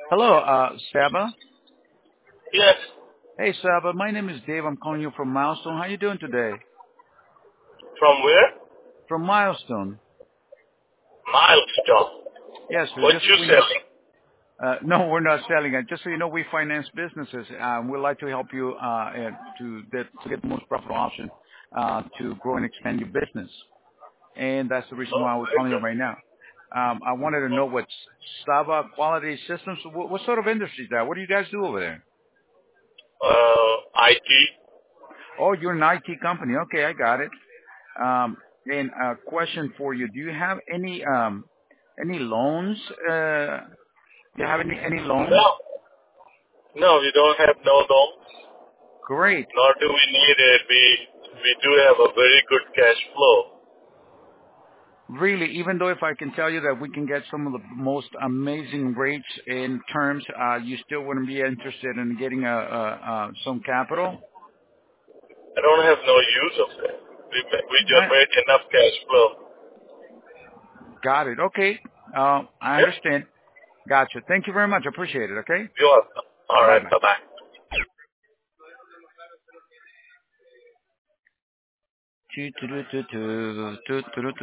Hello, Saba. Yes. Hey, Saba. My name is Dave. I'm calling you from Milestone. How you doing today? From where? From Milestone. Milestone. Yes, sir. What Just you so we know. selling? No, we're not selling it. Just so you know, we finance businesses. We'd like to help you to get the most profitable option to grow and expand your business. And that's the reason Oh, why we're very calling you good. right now. I wanted to know what Saba Quality Systems. What sort of industry is that? What do you guys do over there? IT. Oh, you're an IT company. Okay, I got it. Um, and a question for you: do you have any loans? Do you have any loans? No. No, we don't have no loans, Great. nor do we need it. We do have a very good cash flow. Really, even though if I can tell you that we can get some of the most amazing rates in terms, you still wouldn't be interested in getting some capital. I don't have no use of it. We I generate enough cash flow. got it. Okay. I Yeah? understand. Gotcha. Thank you very much. I appreciate it. Okay. You're welcome. All Bye right. bye. Bye-bye.